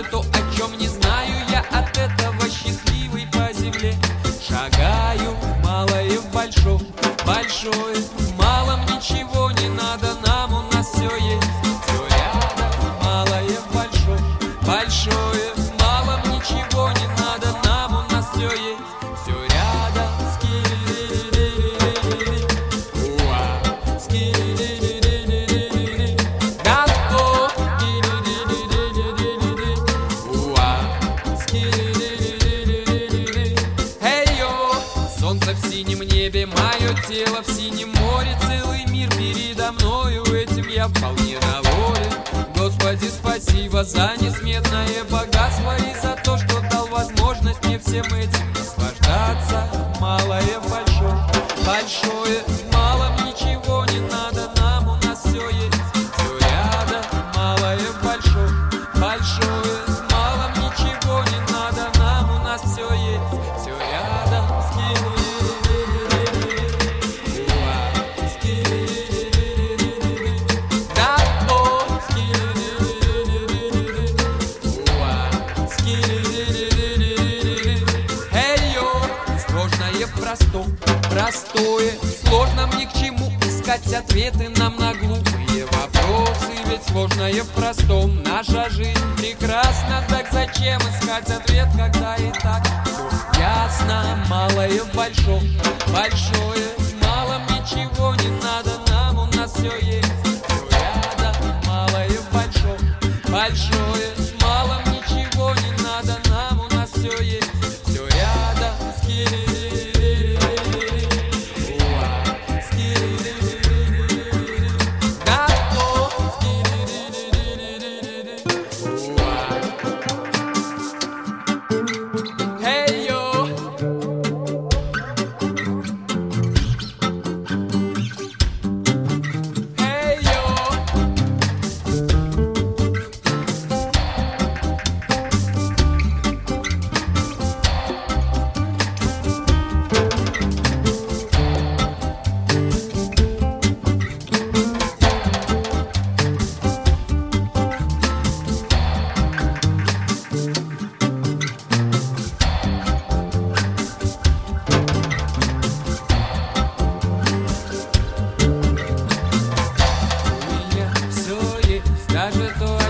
то, о чем не знаю я, от этого счастливый по земле. Шагаю в малое, в большое, большое, в малом ничего не надо, нам у нас все есть. Все рядом, малое, в большое, большое, в малом ничего не надо, нам у нас все есть. Все рядом, скили-ли-ли-ли-ли-ли, уа, скили-ли-ли-ли-ли-ли-ли, готов, скили-ли-ли-ли-ли-ли-ли, уа, скили-ли-ли-ли-ли-ли-ли. Эй-йо, солнце в синем небе, мое тело в синем море, целый мир передо мною, этим я вполне доволен. Господи, спасибо за несметное богатство и за то, что дал возможность мне всем этим наслаждаться. Малое, большое, большое, в малом ничего не надо, нам у нас все есть. Все рядом, малое, большое, большое, в малом ничего не надо, нам у нас все есть. Все рядом, скили-ли-ли-ли-ли-ли, уа, скили-ли-ли-ли-ли-ли-ли, да-о, скили-ли-ли-ли-ли-ли-ли, уа, скили-ли-ли-ли-ли-ли-ли. Эй-йо, сложное в простом, простое, сложно ни к чему искать ответы нам на глупые вопросы. Ведь сложное в простом, наша жизнь прекрасна, так зачем искать ответ, когда и так все ясно? Малое в большом, большое, в малом ничего не надо, нам у нас все есть. Все рядом, малое в большом, большое, в малом ничего не надо, нам у нас все есть. Все рядом, скили-ли-ли-ли-ли-ли, уа, скили-ли-ли-ли-ли-ли-ли, да-о, скили-ли-ли-ли-ли-ли-ли, уа. Эй-йо, эй-йо. У меня все есть, даже то,